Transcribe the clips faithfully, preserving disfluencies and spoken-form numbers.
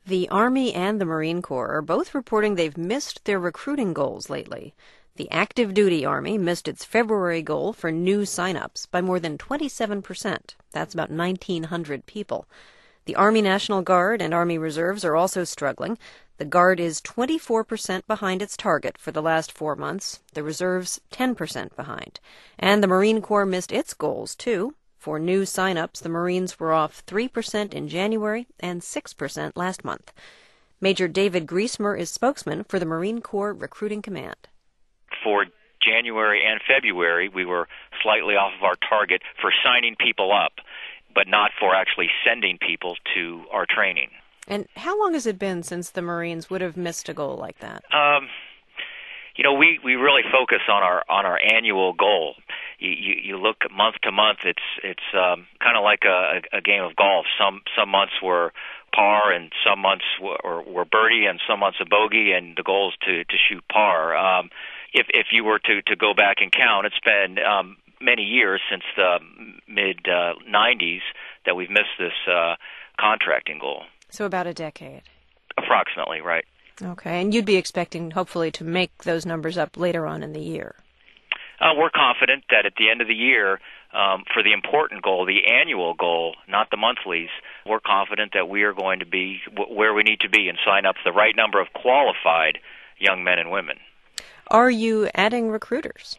The Army and the Marine Corps are both reporting they've missed their recruiting goals lately. The active duty Army missed its February goal for new sign-ups by more than twenty-seven percent. That's about nineteen hundred people. The Army National Guard and Army Reserves are also struggling. The Guard is twenty-four percent behind its target for the last four months. The Reserves ten percent behind. And the Marine Corps missed its goals, too. For new sign-ups, the Marines were off three percent in January and six percent last month. Major David Griesmer is spokesman for the Marine Corps Recruiting Command. For January and February, we were slightly off of our target for signing people up, but not for actually sending people to our training. And how long has it been since the Marines would have missed a goal like that? Um, you know, we, we really focus on our on our annual goal. You, you, you look month to month. It's it's um, kind of like a, a game of golf. Some some months were par, and some months were, were birdie, and some months a bogey. And the goal is to to shoot par. Um, if if you were to, to go back and count, it's been um, many years since the mid uh, nineties that we've missed this uh, contracting goal. So about a decade. Approximately, right. Okay, and you'd be expecting, hopefully, to make those numbers up later on in the year. Uh, we're confident that at the end of the year, um, for the important goal, the annual goal, not the monthlies, we're confident that we are going to be w- where we need to be and sign up the right number of qualified young men and women. Are you adding recruiters?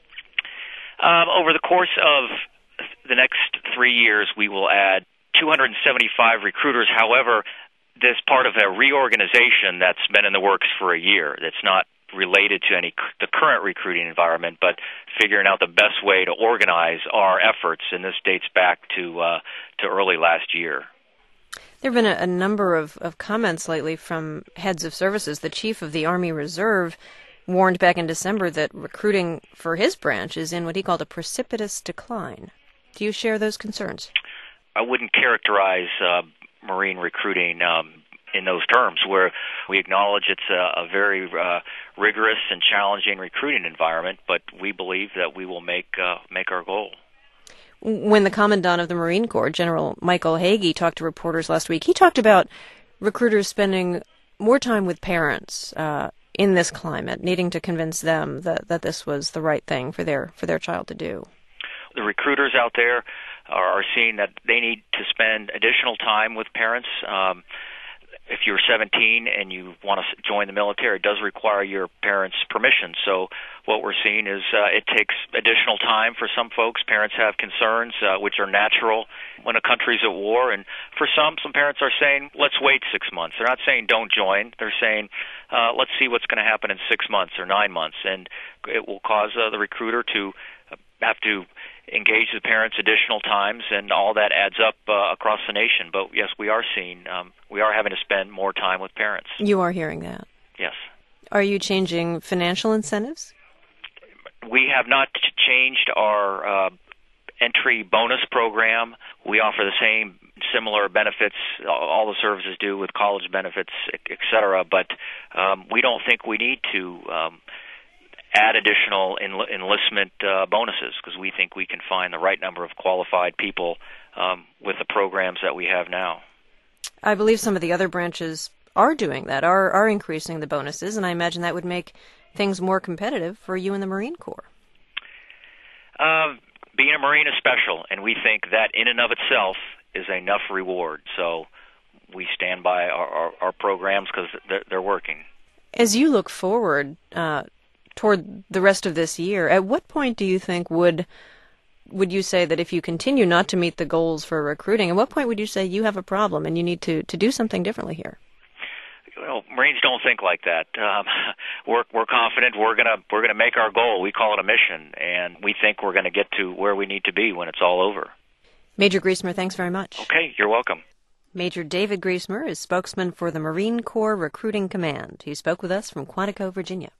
Um, over the course of the next three years, we will add two hundred seventy-five recruiters. However, this part of a reorganization that's been in the works for a year. That's not related to any the current recruiting environment, but figuring out the best way to organize our efforts, and this dates back to uh, to early last year. There have been a, a number of, of comments lately from heads of services. The chief of the Army Reserve warned back in December that recruiting for his branch is in what he called a precipitous decline. Do you share those concerns? I wouldn't characterize uh, Marine recruiting um, in those terms, where we acknowledge it's a, a very uh, rigorous and challenging recruiting environment, but we believe that we will make uh, make our goal. When the Commandant of the Marine Corps, General Michael Hagee, talked to reporters last week, he talked about recruiters spending more time with parents uh, in this climate, needing to convince them that, that this was the right thing for their for their child to do. The recruiters out there are seeing that they need to spend additional time with parents. Um, if you're seventeen and you want to join the military, it does require your parents' permission. So what we're seeing is uh, it takes additional time for some folks. Parents have concerns, uh, which are natural when a country's at war. And for some, some parents are saying, let's wait six months. They're not saying don't join. They're saying, uh, let's see what's going to happen in six months or nine months. And it will cause uh, the recruiter to have to engage the parents additional times, and all that adds up uh, across the nation. But yes, we are seeing, um, we are having to spend more time with parents. You are hearing that? Yes. Are you changing financial incentives? We have not changed our uh, entry bonus program. We offer the same similar benefits all the services do with college benefits, et cetera. But um, we don't think we need to um, add additional enl- enlistment uh, bonuses, because we think we can find the right number of qualified people um, with the programs that we have now. I believe some of the other branches are doing that, are are increasing the bonuses, and I imagine that would make things more competitive for you in the Marine Corps. Uh, being a Marine is special, and we think that in and of itself is enough reward. So we stand by our, our, our programs because they're, they're working. As you look forward uh, toward the rest of this year, at what point do you think would would you say that if you continue not to meet the goals for recruiting, at what point would you say you have a problem and you need to, to do something differently here? Well, Marines don't think like that. Um, we're we're confident we're gonna we're gonna make our goal. We call it a mission, and we think we're gonna get to where we need to be when it's all over. Major Griesmer, thanks very much. Okay, you're welcome. Major David Griesmer is spokesman for the Marine Corps Recruiting Command. He spoke with us from Quantico, Virginia.